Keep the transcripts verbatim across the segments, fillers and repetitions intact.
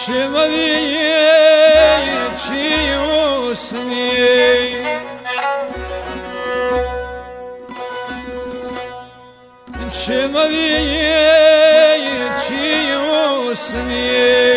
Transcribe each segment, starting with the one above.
شمدی چیوسنی شمدی چیوسنی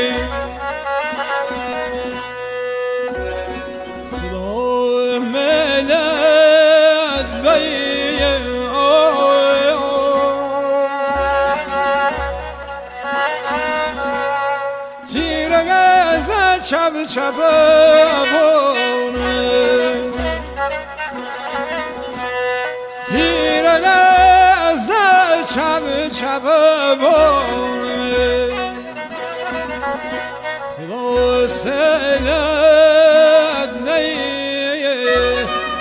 خدا ملت بی چب چب بونه تیره لحظه چب چب بونه خدا سلت نیه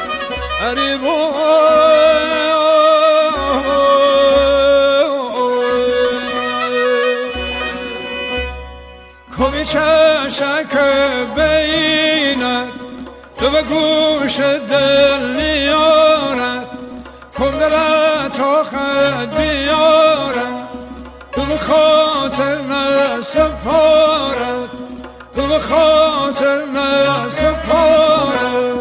چشک بینت تو به گوش دل نیارد کن دلت آخد بیارد تو به خاطر نسپارد تو به خاطر نسپارد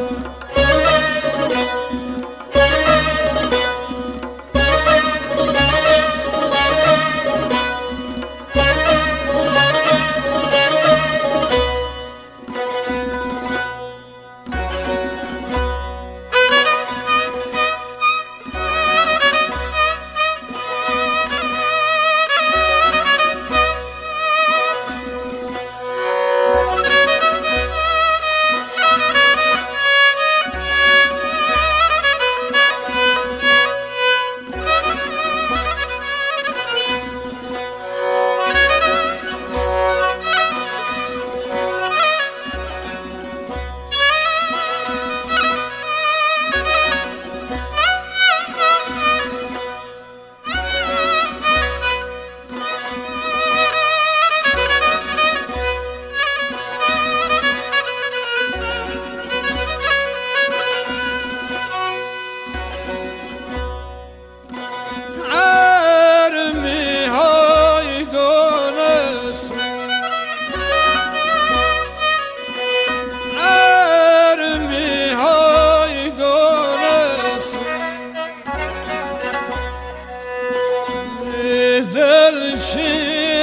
دل چی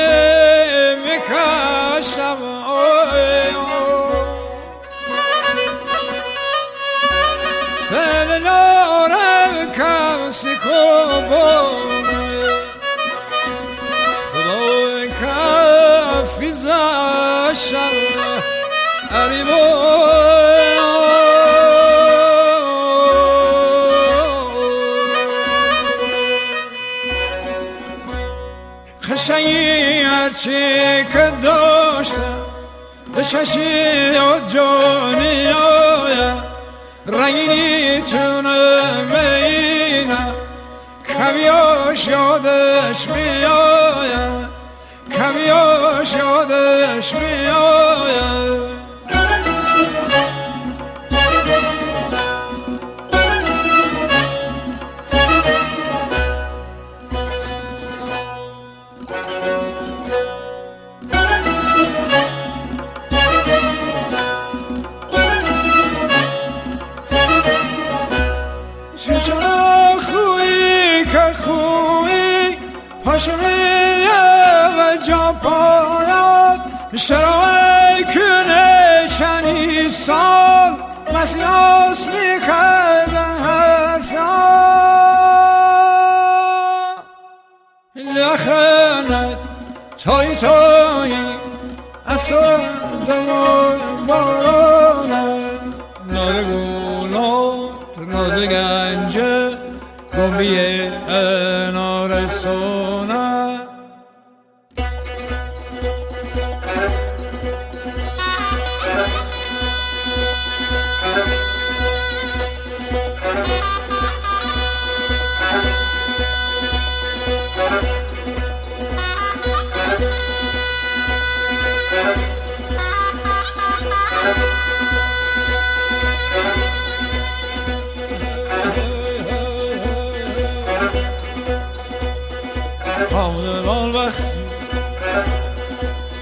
میکشم سل نارم کسی کبون خدا کفی زشم خشایی هرچی که داشتم به ششی و جانی آیم رنگینی چونم اینم کمیاش یادش میایم کمیاش یادش میایم چشنا خویی که خویی پاشمیه و جا پایات شرای کنه چنی سال مسیاس میکرده حرفا لخنت تای تای افتاده و بارانه نارگولا ناز گنجه گنبیه نارسونه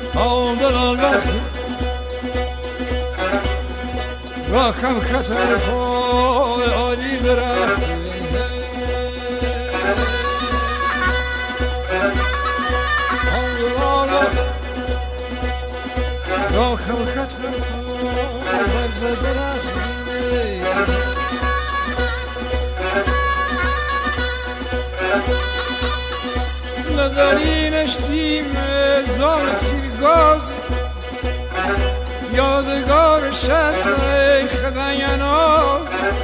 آمدن وقت راکم خطر پای آلی درخت آمدن وقت راکم خطر پای برز درخت ندارینش دیم زان تیرگاز یادگار شست خدایاناز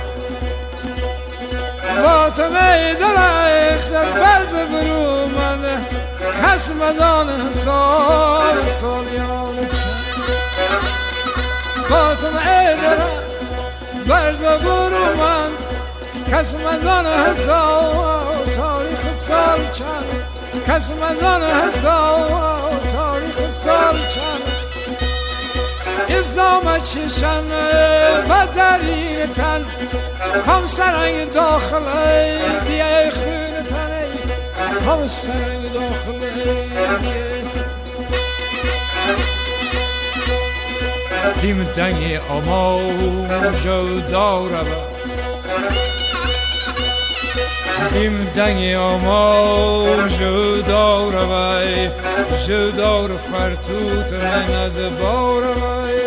فاطمه درخت برز برومن کس مدان حساب سالیان چند فاطمه درخت برز برومن کس مدان حساب تاریخ سال چند کس مدان حساب تاریخ سال چند ازام چشن و درین تن کم سرنگ داخله دیه خون تنه کم سرنگ داخله دیه دیم دنگی آموزو داره دیم دنگی آموزو داره وی جو دور فرتوت مند باره وی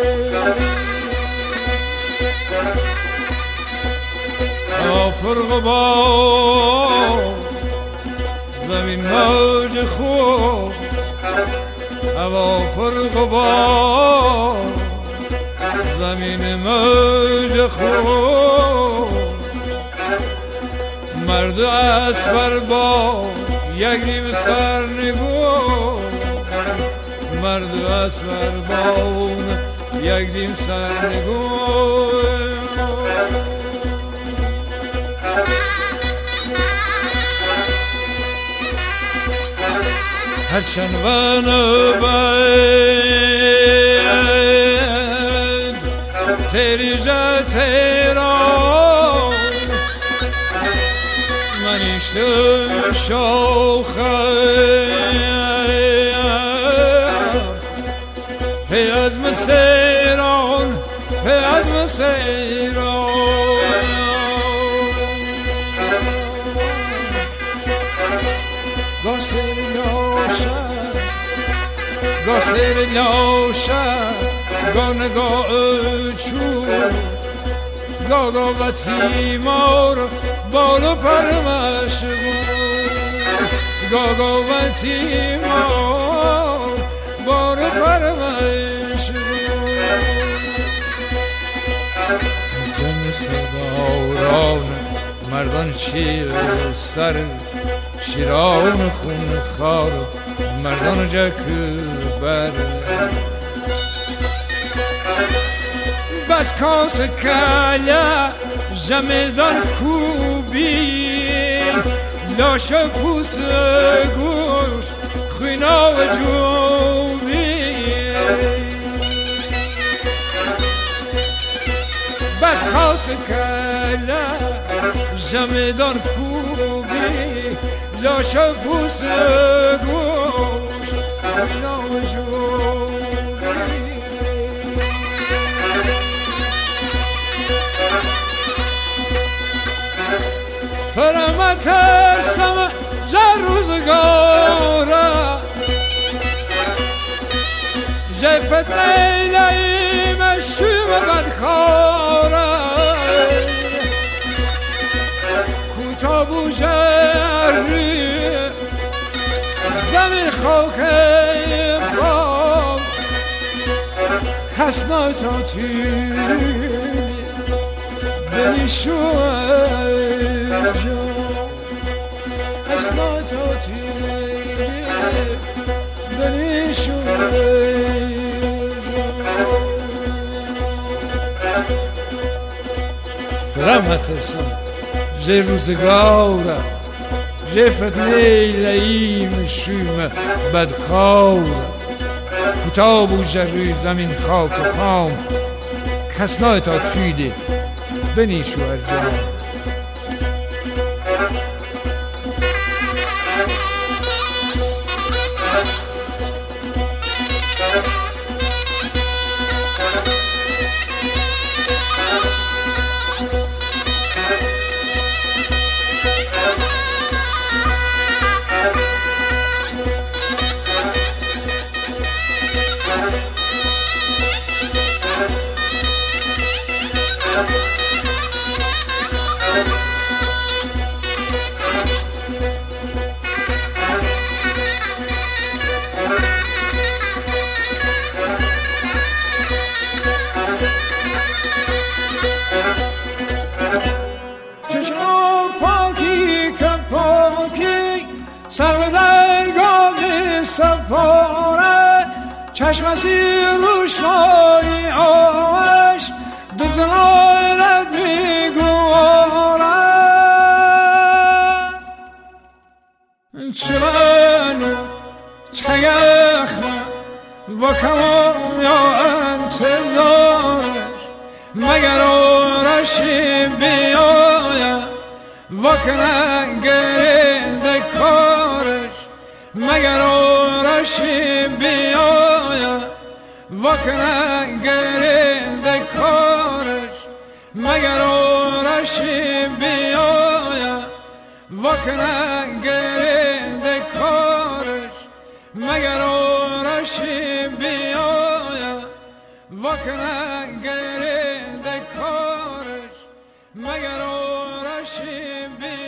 آفرق با زمین موج خوب هوا فرق با زمین موج خوب مرد اسبر با یک نیم سرنگو مرد اسبر با یک نیم سرنگو هرچند و نبید تیری جا تیران من اشتو شوخه پی از مسیران پی از مسیران گاسر نوشن گاسر نوشن گانگاه چون گاگا و تیمار بالو پرمش بود گاگا و تیمار بالو پرمش بود جن سرداران مردان شیر سر شیران خون خار مردان جک بر بس کاس کلا جمدان کوبی لاش پوس گوش خوینا و جوبی بس کاس کلا جمدان کوبی لاش پوس گوش خوینا و جوبی فرما ترسم جا روزگاره جای فتنه لعیم شوم بدخاره کوتا بو جری زمین خاک پام کس ناتاتیلی بنی شوم اسما توتیلی بنی شوی فرما ترسم جه روزگاره جه فتنه لعیم شوم بدخاره کتاب و جروی زمین خاک پام کس نای تا تویده بنی شوهر جان سپاره چشم سیر روشنایی آش دزنایرت میگواره چلانو چگخمه و کمان یا انتظارش مگر آرشی بیاید وکنه گرد کارش مگر آرشی بیاید وکنه گرد کارش مگر آرشی بیاید وکنه گرد کارش مگر آرشی بیاید وکنه گرد کارش مگر آرشی بیاید